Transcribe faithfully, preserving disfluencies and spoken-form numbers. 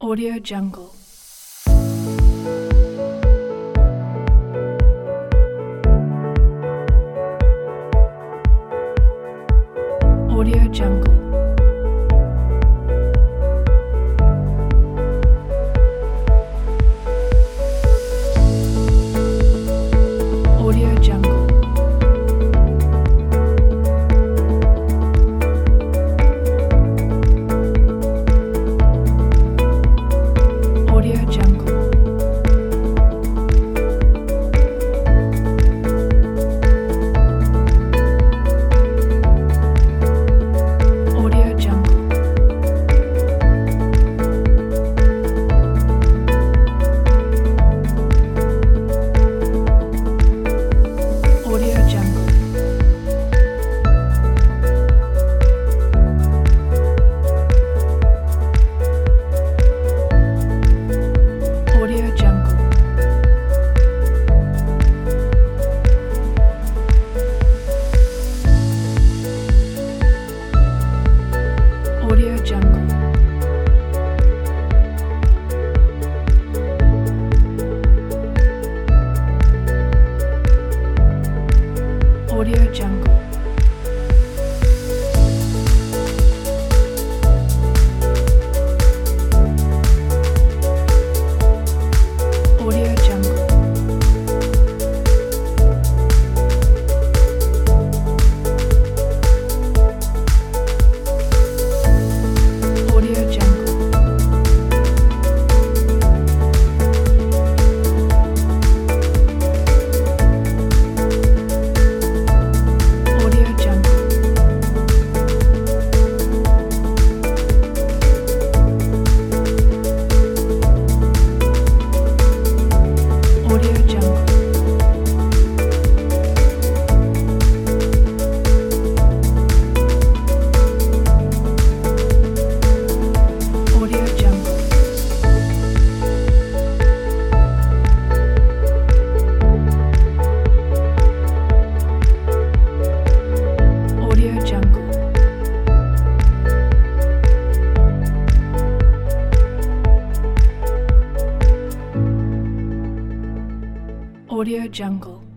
Audio Jungle. Audio Jungle. Audio Jungle. Audio Jungle. Audio Jungle. Audio Jungle. Audio Jungle. Audio Jungle. Audio Jungle. Audio Jungle. Audio Jungle. Audio Jungle. Audio Jungle. Audio Jungle. Audio Jungle. Audio Jungle.